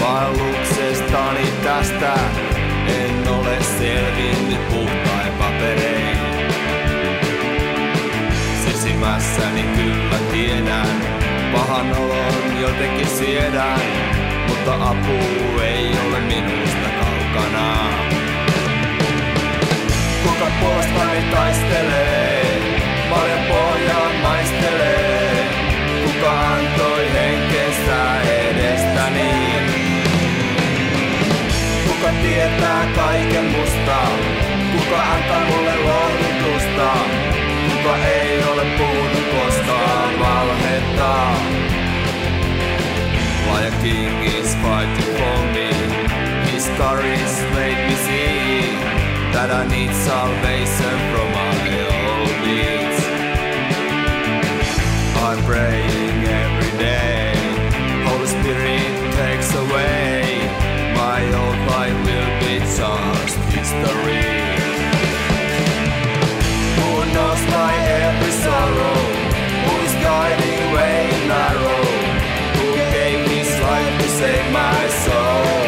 Aluksestani tästä en ole selvinnyt puhtain paperein. Sisimmässäni kyllä tiedän, pahan olon jotenkin siedän, mutta apu ei ole minusta kaukana. Kuka puolestani taistelee, paljon pohjaan maistelee, kuka antoi henkensä edestäni. Kuka tietää kaiken musta, kuka antaa mulle lohdutusta, kuka ei ole puhunut koskaan valhetta. Why a king is fighting for me, his courage made me see that I need salvation from my old deeds. I'm praying every day, Holy Spirit takes away, my old life will be just history. Who knows my every sorrow, who is guiding way narrow, who gave his life to save my soul.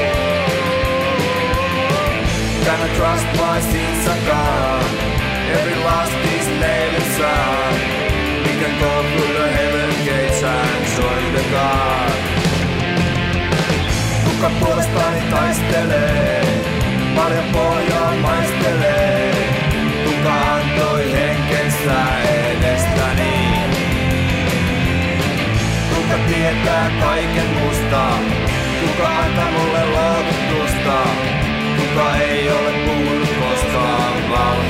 Can I trust my sins are gone, every last is nailed and son. We can go through the heaven gates and join the God. Kuka puolestani taistelee, paljon pohjaa maistelee, kuka antoi henkensä edestäni. Kuka tietää kaiken musta, kuka antaa mulle lohdutusta, kuka ei ole puhunut koskaan valhetta.